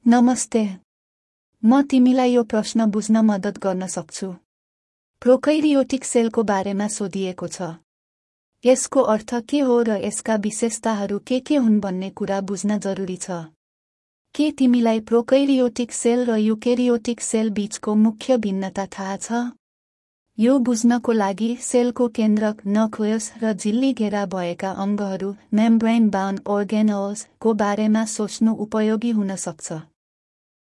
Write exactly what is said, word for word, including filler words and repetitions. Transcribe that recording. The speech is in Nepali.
नमस्ते। म तिमीलाई यो प्रश्न बुझ्न मद्दत गर्न सक्छु। प्रोकैरियोटिक सेलको बारेमा सोधिएको छ। यसको अर्थ के हो र यसका विशेषताहरू के के हुन् भन्ने कुरा बुझ्न जरुरी छ। के तिमीलाई प्रोकैरियोटिक सेल र युकेरियोटिक सेल बीचको मुख्य भिन्नता थाहा छ? यो बुझ्नको लागि सेलको केन्द्रक नक्लियस र झिल्ली घेरा भएका अङ्गहरू मेम्ब्रेन बाउन्ड organelles को बारेमा सोच्नु उपयोगी हुन सक्छ।